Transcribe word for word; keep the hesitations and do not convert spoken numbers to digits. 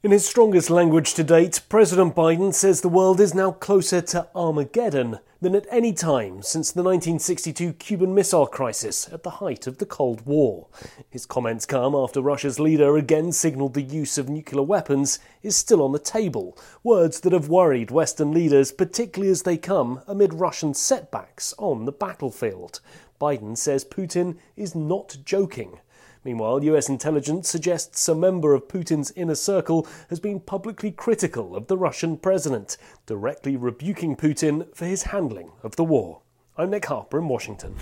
In his strongest language to date, President Biden says the world is now closer to Armageddon than at any time since the nineteen sixty-two Cuban Missile Crisis at the height of the Cold War. His comments come after Russia's leader again signalled the use of nuclear weapons is still on the table, words that have worried Western leaders, particularly as they come amid Russian setbacks on the battlefield. Biden says Putin is not joking. Meanwhile, U S intelligence suggests a member of Putin's inner circle has been publicly critical of the Russian president, directly rebuking Putin for his handling of the war. I'm Nick Harper in Washington.